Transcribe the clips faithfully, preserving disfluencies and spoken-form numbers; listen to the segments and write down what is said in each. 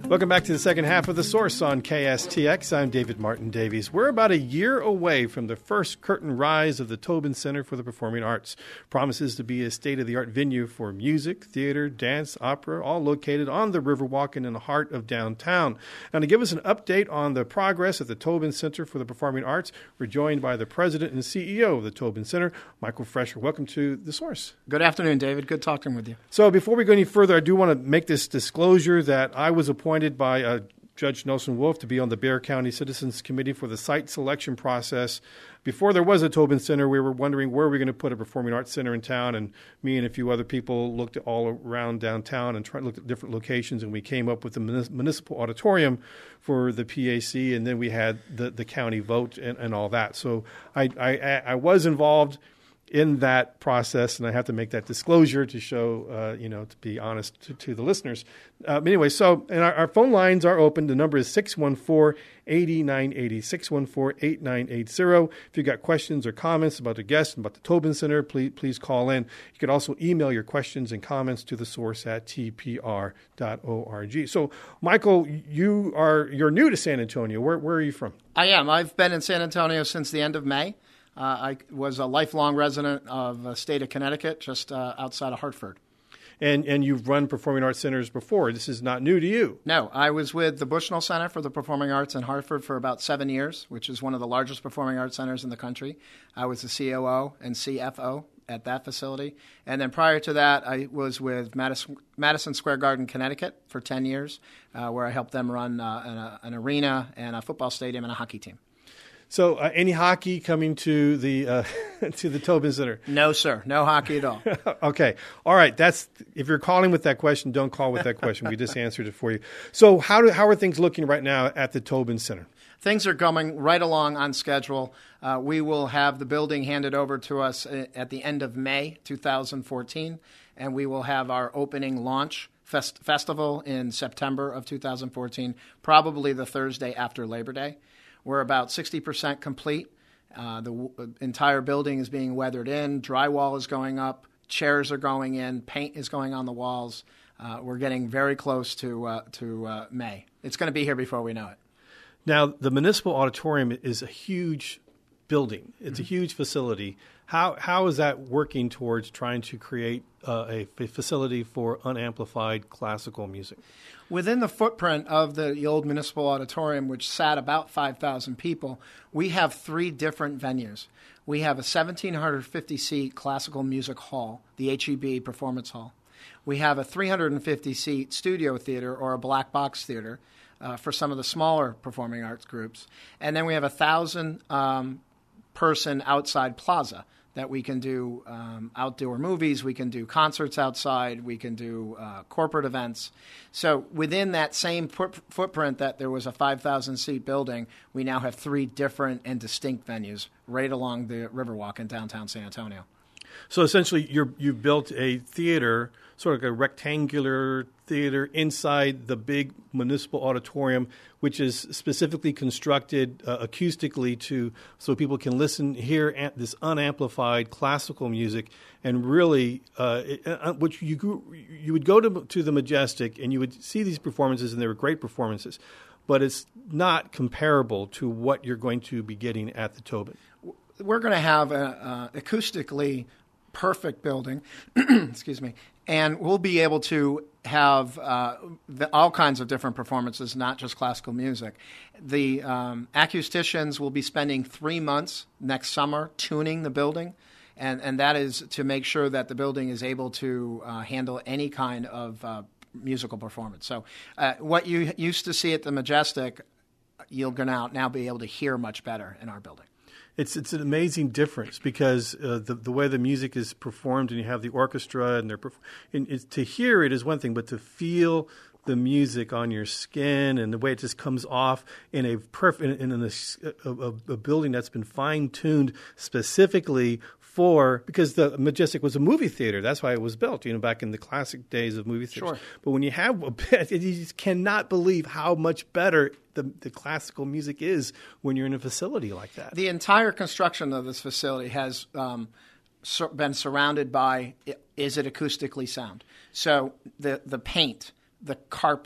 Welcome back to the second half of The Source on K S T X. I'm David Martin Davies. We're about a year away from the first curtain rise of the Tobin Center for the Performing Arts. Promises to be a state-of-the-art venue for music, theater, dance, opera, all located on the Riverwalk and in the heart of downtown. Now, to give us an update on the progress at the Tobin Center for the Performing Arts, we're joined by the president and C E O of the Tobin Center, Michael Fresher. Welcome to The Source. Good afternoon, David. Good talking with you. So before we go any further, I do want to make this disclosure that I was appointed by uh, Judge Nelson Wolff to be on the Bexar County Citizens Committee for the site selection process. Before there was a Tobin Center, we were wondering where we were going to put a performing arts center in town, and me and a few other people looked at all around downtown and tried looked at different locations, and we came up with the municipal auditorium for the P A C, and then we had the, the county vote and, and all that. So I, I, I was involved in that process, and I have to make that disclosure to show, uh, you know, to be honest to, to the listeners. Uh, but anyway, so and our, our phone lines are open. The number is six one four, eight nine eight zero, six one four, eight nine eight zero. If you've got questions or comments about the guest and about the Tobin Center, please please call in. You can also email your questions and comments to the source at t p r dot org. So, Michael, you are you're new to San Antonio. Where where are you from? I am. I've been in San Antonio since the end of May. Uh, I was a lifelong resident of the state of Connecticut, just uh, outside of Hartford. And and you've run performing arts centers before. This is not new to you. No, I was with the Bushnell Center for the Performing Arts in Hartford for about seven years, which is one of the largest performing arts centers in the country. I was the C O O and C F O at that facility. And then prior to that, I was with Madison, Madison Square Garden, Connecticut for ten years, uh, where I helped them run uh, an, an arena and a football stadium and a hockey team. So, uh, any hockey coming to the uh, to the Tobin Center? No, sir. No hockey at all. Okay. All right. That's if you're calling with that question, don't call with that question. We just answered it for you. So, how do how are things looking right now at the Tobin Center? Things are coming right along on schedule. Uh, we will have the building handed over to us at the end of May two thousand fourteen, and we will have our opening launch fest- festival in September of two thousand fourteen, probably the Thursday after Labor Day. We're about sixty percent complete. Uh, the w- entire building is being weathered in. Drywall is going up. Chairs are going in. Paint is going on the walls. Uh, we're getting very close to uh, to uh, May. It's going to be here before we know it. Now, the municipal auditorium is a huge building. It's mm-hmm. a huge facility. How how is that working towards trying to create uh, a f- facility for unamplified classical music? Within the footprint of the old municipal auditorium, which sat about five thousand people, we have three different venues. We have a one thousand seven hundred fifty seat classical music hall, the H E B Performance Hall. We have a three hundred fifty seat studio theater or a black box theater uh, for some of the smaller performing arts groups. And then we have a one thousand um, person outside plaza that we can do um, outdoor movies, we can do concerts outside, we can do uh, corporate events. So within that same foot- footprint that there was a five thousand seat building, we now have three different and distinct venues right along the Riverwalk in downtown San Antonio. So essentially, you're, you've built a theater, sort of like a rectangular theater inside the big municipal auditorium, which is specifically constructed uh, acoustically to so people can listen, hear an, this unamplified classical music, and really, uh, it, uh, which you you would go to to the Majestic and you would see these performances, and they were great performances, but it's not comparable to what you're going to be getting at the Tobin. We're going to have a, a acoustically perfect building, excuse me, and we'll be able to have uh, the, all kinds of different performances, not just classical music. The um, acousticians will be spending three months next summer tuning the building, and, and that is to make sure that the building is able to uh, handle any kind of uh, musical performance. So uh, what you used to see at the Majestic, you're going to now be able to hear much better in our building. It's it's an amazing difference because uh, the the way the music is performed, and you have the orchestra, and they're perf- and it's, to hear it is one thing, but to feel the music on your skin and the way it just comes off in a perfect in, in a, a, a building that's been fine tuned specifically for, because the Majestic was a movie theater. That's why it was built, you know, back in the classic days of movie theaters. Sure. But when you have a bit, you just cannot believe how much better the, the classical music is when you're in a facility like that. The entire construction of this facility has um, sur- been surrounded by, is it acoustically sound? So the, the paint, the carpet,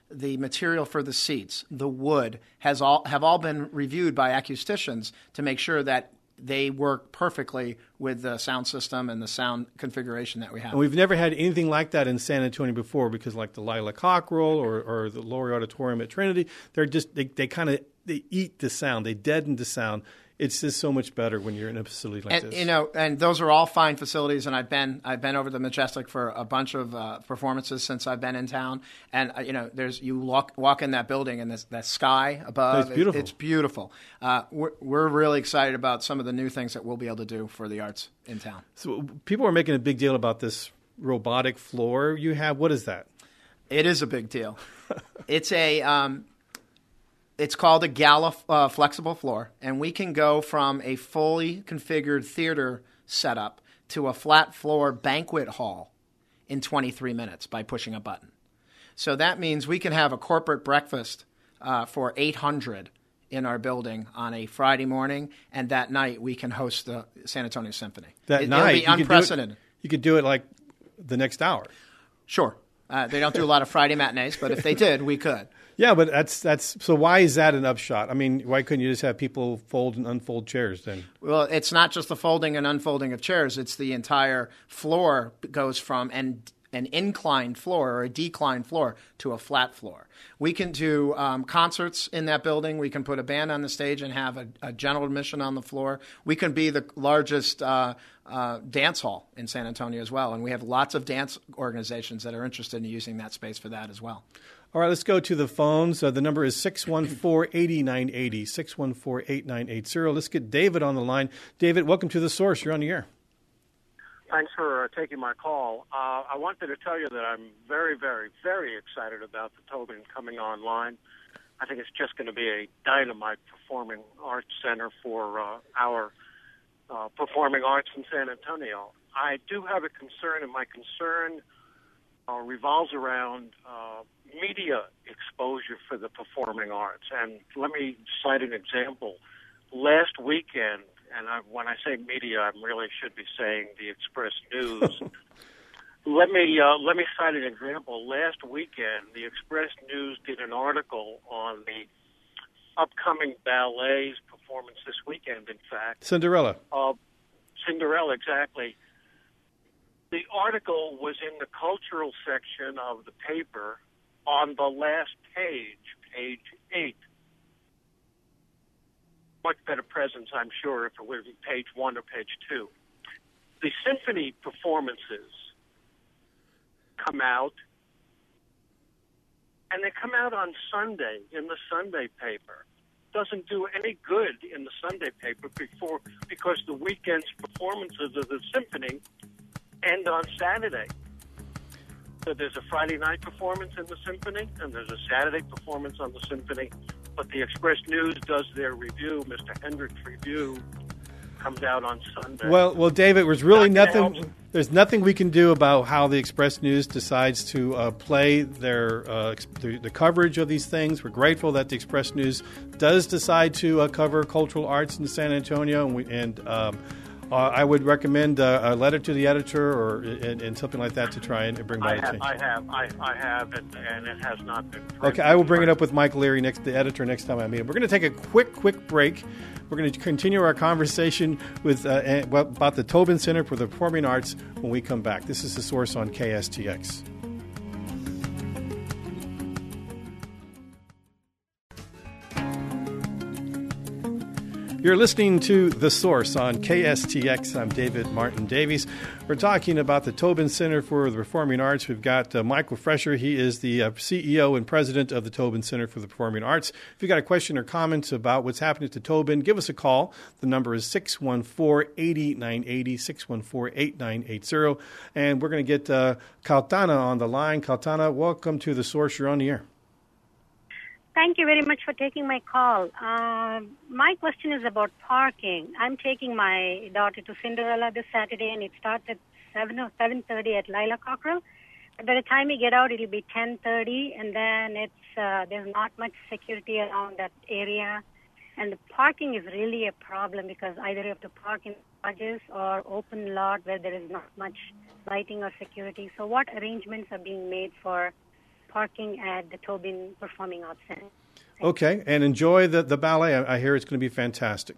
the material for the seats, the wood, has all have all been reviewed by acousticians to make sure that they work perfectly with the sound system and the sound configuration that we have. And we've never had anything like that in San Antonio before, because like the Lila Cockrell or, or the Laurie Auditorium at Trinity, they're just they, they kind of they eat the sound, they deaden the sound. It's just so much better when you're in a facility like and, this. You know, and those are all fine facilities. And I've been I've been over the Majestic for a bunch of uh, performances since I've been in town. And uh, you know, there's you walk walk in that building and this, that sky above. It's beautiful. It, it's beautiful. Uh, we're we're really excited about some of the new things that we'll be able to do for the arts in town. So people are making a big deal about this robotic floor you have. What is that? It is a big deal. It's a um, It's called a Gala uh, flexible floor, and we can go from a fully configured theater setup to a flat floor banquet hall in twenty-three minutes by pushing a button. So that means we can have a corporate breakfast uh, for eight hundred in our building on a Friday morning, and that night we can host the San Antonio Symphony. That it, night, it'll be unprecedented. You could do it, you could do it like the next hour. Sure. Uh, they don't do a lot of Friday matinees, but if they did, we could. Yeah, but that's that's so. Why is that an upshot? I mean, why couldn't you just have people fold and unfold chairs then? Well, it's not just the folding and unfolding of chairs. It's the entire floor goes from an an inclined floor or a declined floor to a flat floor. We can do um, concerts in that building. We can put a band on the stage and have a, a general admission on the floor. We can be the largest uh, uh, dance hall in San Antonio as well, and we have lots of dance organizations that are interested in using that space for that as well. All right, let's go to the phones. Uh, the number is six one four, eight nine eight zero, six one four, eight nine eight zero. Let's get David on the line. David, welcome to The Source. You're on the air. Thanks for uh, taking my call. Uh, I wanted to tell you that I'm very, very, very excited about the Tobin coming online. I think it's just going to be a dynamite performing arts center for uh, our uh, performing arts in San Antonio. I do have a concern, and my concern uh, revolves around uh, media exposure for the performing arts. And let me cite an example. Last weekend, and I, when I say media, I really should be saying the Express News. let me uh, let me cite an example. Last weekend, the Express News did an article on the upcoming ballet's performance this weekend. In fact, Cinderella. Uh, Cinderella, exactly. The article was in the cultural section of the paper on the last page, page eight. Much better presence, I'm sure, if it would be page one or page two. The symphony performances come out, and they come out on Sunday in the Sunday paper. Doesn't do any good in the Sunday paper before because the weekend's performances of the symphony end on Saturday. So there's a Friday night performance in the symphony, and there's a Saturday performance on the symphony. But the Express News does their review. Mister Hendricks' review comes out on Sunday. Well, well, David, there's really Not nothing. There's nothing we can do about how the Express News decides to uh, play their uh, the, the coverage of these things. We're grateful that the Express News does decide to uh, cover cultural arts in San Antonio, and, we, and um, uh, I would recommend uh, a letter to the editor or and, and something like that to try and bring I that have, attention. I have, I, I have, and, and it has not been. Okay, I will bring it up with Mike Leary, next, the editor, next time I meet him. We're going to take a quick, quick break. We're going to continue our conversation with uh, about the Tobin Center for the Performing Arts when we come back. This is The Source on K S T X. You're listening to The Source on K S T X. I'm David Martin Davies. We're talking about the Tobin Center for the Performing Arts. We've got uh, Michael Fresher. He is the uh, C E O and president of the Tobin Center for the Performing Arts. If you've got a question or comments about what's happening to Tobin, give us a call. The number is six one four, eight nine eight zero, six one four, eight nine eight zero. And we're going to get uh, Kautana on the line. Kautana, welcome to The Source. You're on the air. Thank you very much for taking my call. Uh, my question is about parking. I'm taking my daughter to Cinderella this Saturday, and it starts at seven or seven thirty at Lila Cockrell. But by the time we get out, it'll be ten thirty, and then it's uh, there's not much security around that area. And the parking is really a problem because either you have to park in lodges or open lot where there is not much lighting or security. So what arrangements are being made for parking at the Tobin Performing Arts Center. Okay, and enjoy the, the ballet. I, I hear it's going to be fantastic.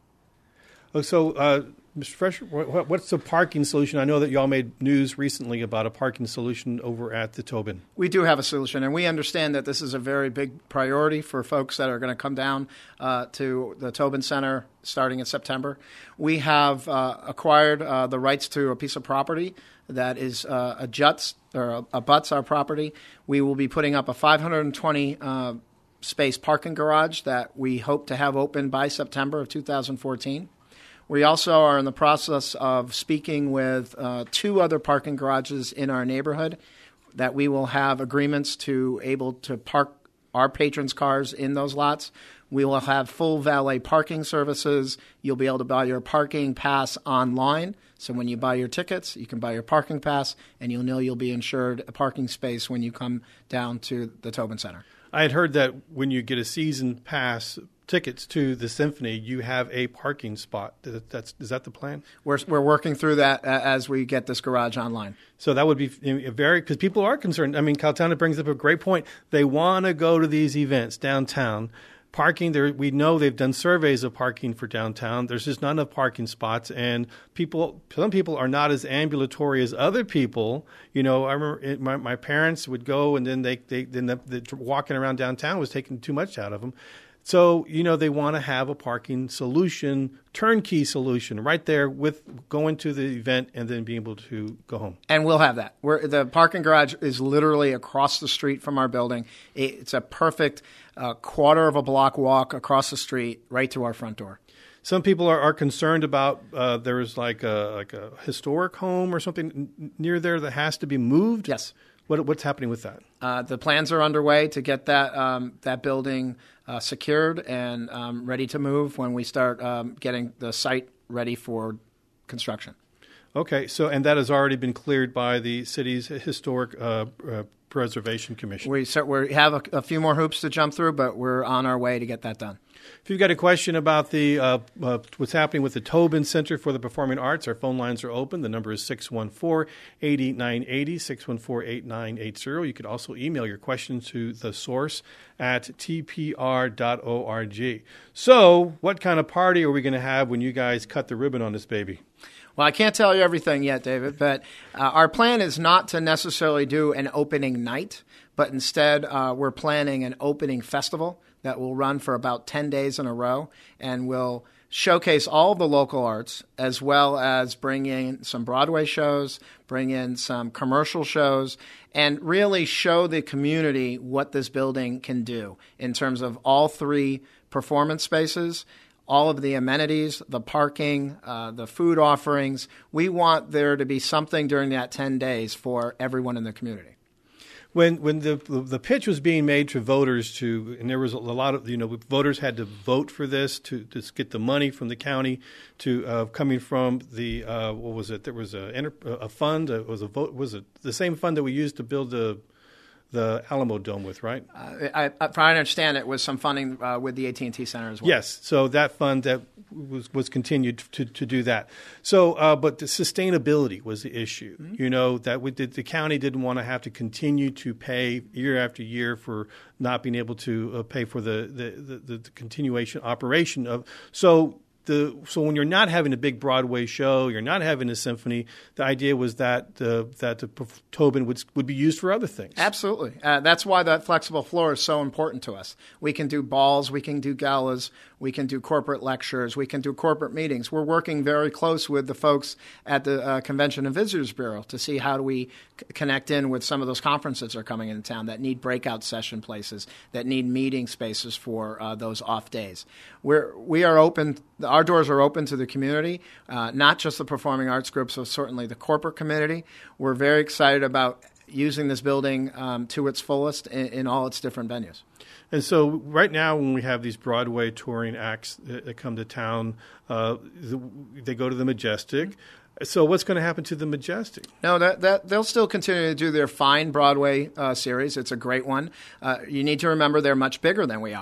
Oh, so, uh, Mister Fresher, what, what's the parking solution? I know that y'all made news recently about a parking solution over at the Tobin. We do have a solution, and we understand that this is a very big priority for folks that are going to come down uh, to the Tobin Center starting in September. We have uh, acquired uh, the rights to a piece of property that is uh, a juts or abuts our property. We will be putting up a five hundred twenty uh, space parking garage that we hope to have open by September of two thousand fourteen. We also are in the process of speaking with uh, two other parking garages in our neighborhood that we will have agreements to able to park our patrons' cars in those lots. We will have full valet parking services. You'll be able to buy your parking pass online. So when you buy your tickets, you can buy your parking pass, and you'll know you'll be insured a parking space when you come down to the Tobin Center. I had heard that when you get a season pass tickets to the symphony, you have a parking spot. That's is that the plan? We're we're working through that uh, as we get this garage online. So that would be very, because people are concerned. I mean, Caltana brings up a great point. They want to go to these events downtown. Parking, there, we know they've done surveys of parking for downtown. There's just not enough parking spots, and people, some people are not as ambulatory as other people. You know, I remember it, my, my parents would go, and then they, they then the, the walking around downtown was taking too much out of them. So, you know, they want to have a parking solution, turnkey solution right there with going to the event and then being able to go home. And we'll have that. We're, the parking garage is literally across the street from our building. It's a perfect uh, quarter of a block walk across the street right to our front door. Some people are, are concerned about uh, there's like a, like a historic home or something n- near there that has to be moved. Yes. What, what's happening with that? Uh, the plans are underway to get that um, that building uh, secured and um, ready to move when we start um, getting the site ready for construction. Okay, so and that has already been cleared by the city's historic uh, uh, preservation commission. We so we have a, a few more hoops to jump through, but we're on our way to get that done. If you've got a question about the uh, uh, what's happening with the Tobin Center for the Performing Arts, our phone lines are open. The number is six one four, eight nine eight zero, six one four, eight nine eight zero. You could also email your questions to the source at t p r dot org. So what kind of party are we going to have when you guys cut the ribbon on this baby? Well, I can't tell you everything yet, David, but uh, our plan is not to necessarily do an opening night, but instead uh, we're planning an opening festival that will run for about ten days in a row, and will showcase all the local arts, as well as bring in some Broadway shows, bring in some commercial shows, and really show the community what this building can do in terms of all three performance spaces, all of the amenities, the parking, uh, the food offerings. We want there to be something during that ten days for everyone in the community. When when the the pitch was being made to voters to, and there was a lot of, you know, voters had to vote for this to, to get the money from the county to uh, coming from the, uh, what was it? There was a, a fund, it was a vote, was it the same fund that we used to build the the Alamo Dome with, right? Uh, I, I, if I understand it, was some funding uh, with the A T and T Center as well. Yes, so that fund that was was continued to, to do that. So, uh, but the sustainability was the issue. Mm-hmm. You know, that we did, the county didn't want to have to continue to pay year after year for not being able to uh, pay for the the, the the continuation operation of so. The, so when you're not having a big Broadway show, you're not having a symphony, the idea was that uh, that the Tobin would would be used for other things. Absolutely. Uh, that's why that flexible floor is so important to us. We can do balls, we can do galas, we can do corporate lectures, we can do corporate meetings. We're working very close with the folks at the uh, Convention and Visitors Bureau to see how do we c- connect in with some of those conferences that are coming into town that need breakout session places, that need meeting spaces for uh, those off days. We're, we are open. Our doors are open to the community, uh, not just the performing arts groups, but certainly the corporate community. We're very excited about using this building um, to its fullest in, in all its different venues. And so right now when we have these Broadway touring acts that, that come to town, uh, the, they go to the Majestic. So what's going to happen to the Majestic? No, that, that they'll still continue to do their fine Broadway uh, series. It's a great one. Uh, you need to remember they're much bigger than we are.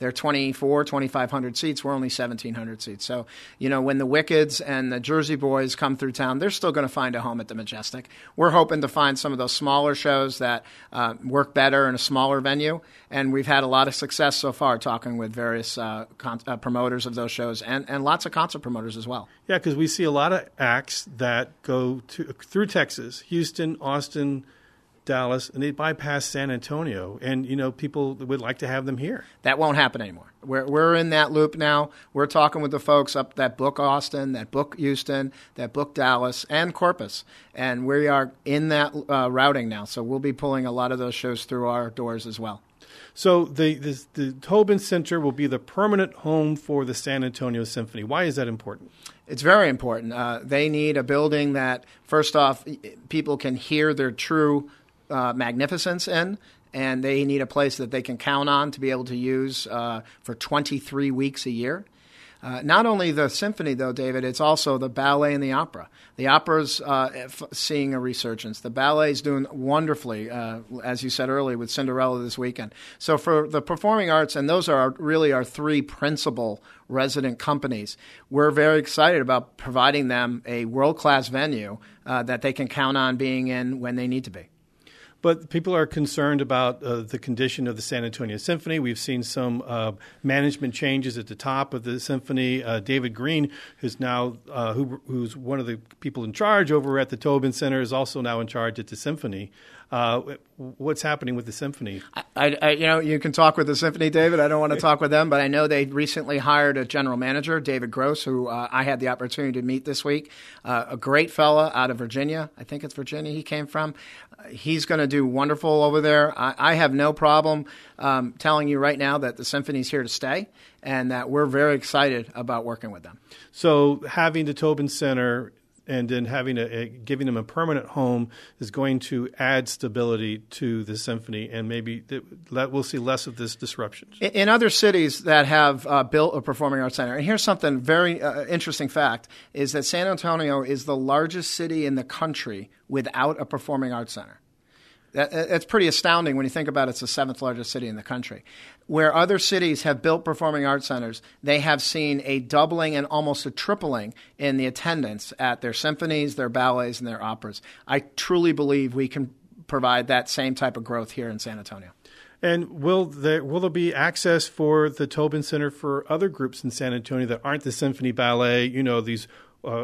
They're twenty-four, twenty-five hundred seats. We're only seventeen hundred seats. So, you know, when the Wickeds and the Jersey Boys come through town, they're still going to find a home at the Majestic. We're hoping to find some of those smaller shows that uh, work better in a smaller venue. And we've had a lot of success so far talking with various uh, con- uh, promoters of those shows and, and lots of concert promoters as well. Yeah, because we see a lot of acts that go to, through Texas, Houston, Austin, Dallas, and they bypass San Antonio. And, you know, people would like to have them here. That won't happen anymore. We're we're in that loop now. We're talking with the folks up that book Austin, that book Houston, that book Dallas, and Corpus. And we are in that uh, routing now. So we'll be pulling a lot of those shows through our doors as well. So the, the, the Tobin Center will be the permanent home for the San Antonio Symphony. Why is that important? It's very important. Uh, they need a building that, first off, people can hear their true Uh, magnificence in, and they need a place that they can count on to be able to use uh, for twenty-three weeks a year. Uh, not only the symphony, though, David, it's also the ballet and the opera. The opera's uh, f- seeing a resurgence. The ballet's doing wonderfully, uh, as you said earlier, with Cinderella this weekend. So for the performing arts, and those are our, really our three principal resident companies, we're very excited about providing them a world-class venue uh, that they can count on being in when they need to be. But people are concerned about uh, the condition of the San Antonio Symphony. We've seen some uh, management changes at the top of the symphony. Uh, David Green, who's now uh, who, who's one of the people in charge over at the Tobin Center, is also now in charge at the symphony. Uh, what's happening with the symphony? I, I, you know, you can talk with the symphony, David. I don't want to talk with them, but I know they recently hired a general manager, David Gross, who uh, I had the opportunity to meet this week. Uh, a great fella out of Virginia. I think it's Virginia he came from. Uh, he's going to do wonderful over there. I, I have no problem um, telling you right now that the symphony's here to stay and that we're very excited about working with them. So having the Tobin Center and then having a, a giving them a permanent home is going to add stability to the symphony, and maybe that we'll see less of this disruption. In, in other cities that have uh, built a performing arts center, and here's something very uh, interesting fact, is that San Antonio is the largest city in the country without a performing arts center. That, that's pretty astounding when you think about it. It's the seventh largest city in the country. Where other cities have built performing arts centers, they have seen a doubling and almost a tripling in the attendance at their symphonies, their ballets, and their operas. I truly believe we can provide that same type of growth here in San Antonio. And will there will there be access for the Tobin Center for other groups in San Antonio that aren't the Symphony Ballet? You know, these uh,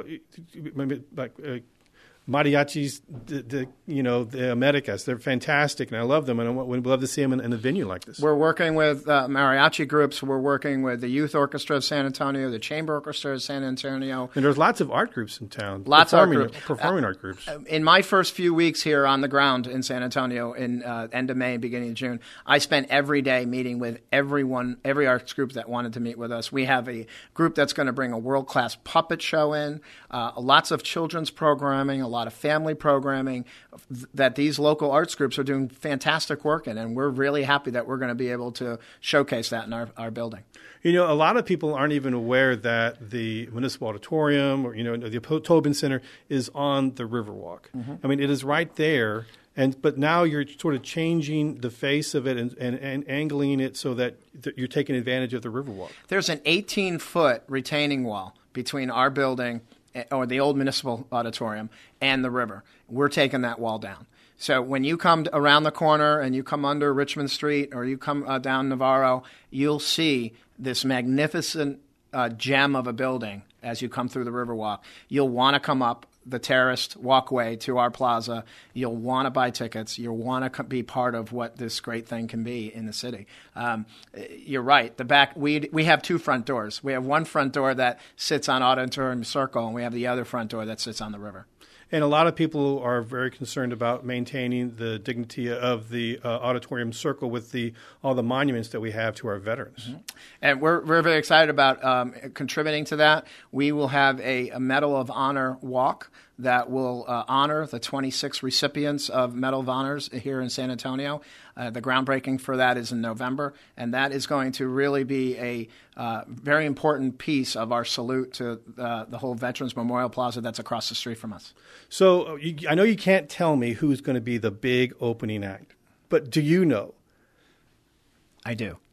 like. Uh, Mariachis, the, the, you know, the Americas, they're fantastic, and I love them, and I would love to see them in, in a venue like this. We're working with uh, mariachi groups. We're working with the Youth Orchestra of San Antonio, the Chamber Orchestra of San Antonio. And there's lots of art groups in town. Lots of art groups. Performing uh, art groups. In my first few weeks here on the ground in San Antonio in uh, end of May and beginning of June, I spent every day meeting with everyone, every arts group that wanted to meet with us. We have a group that's going to bring a world-class puppet show in, uh, lots of children's programming, a lot of family programming, programming that these local arts groups are doing fantastic work in, and we're really happy that we're going to be able to showcase that in our, our building. You know, a lot of people aren't even aware that the Municipal Auditorium or, you know, the Tobin Center is on the Riverwalk. Mm-hmm. I mean, it is right there, and but now you're sort of changing the face of it and, and, and angling it so that th- you're taking advantage of the Riverwalk. There's an eighteen-foot retaining wall between our building or the old Municipal Auditorium and the river. We're taking that wall down. So when you come around the corner and you come under Richmond Street or you come uh, down Navarro, you'll see this magnificent uh, gem of a building as you come through the Riverwalk. You'll want to come up the terraced walkway to our plaza. You'll want to buy tickets. You'll want to be part of what this great thing can be in the city. Um, you're right. The back, we we have two front doors. We have one front door that sits on Auditorium Circle, and we have the other front door that sits on the river. And a lot of people are very concerned about maintaining the dignity of the uh, Auditorium Circle with the all the monuments that we have to our veterans. Mm-hmm. And we're we're very excited about um, contributing to that. We will have a, a Medal of Honor walk that will uh, honor the twenty-six recipients of Medal of Honors here in San Antonio. Uh, the groundbreaking for that is in November, and that is going to really be a uh, very important piece of our salute to uh, the whole Veterans Memorial Plaza that's across the street from us. So you, I know you can't tell me who's going to be the big opening act, but do you know? I do.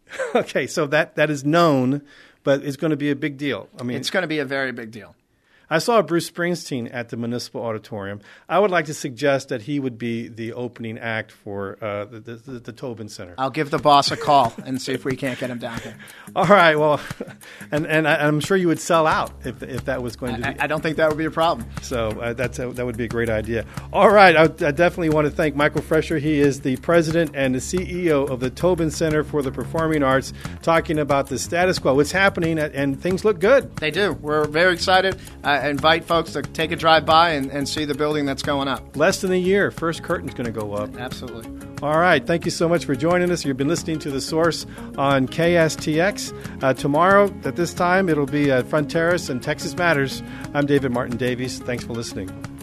Okay, so that, that is known, but it's going to be a big deal. I mean, it's going to be a very big deal. I saw Bruce Springsteen at the Municipal Auditorium. I would like to suggest that he would be the opening act for uh, the, the, the Tobin Center. I'll give the boss a call and see if we can't get him down here. All right, well, and and I, I'm sure you would sell out if if that was going to be. I, I don't think that would be a problem. So uh, that's a, that would be a great idea. All right, I, I definitely want to thank Michael Fresher. He is the president and the C E O of the Tobin Center for the Performing Arts, talking about the status quo, what's happening, and things look good. They do. We're very excited. I invite folks to take a drive by and, and see the building that's going up. Less than a year, first curtain's going to go up. Absolutely. All right, thank you so much for joining us. You've been listening to The Source on K S T X. Uh, tomorrow, at this time, it'll be at Front Terrace and Texas Matters. I'm David Martin Davies. Thanks for listening.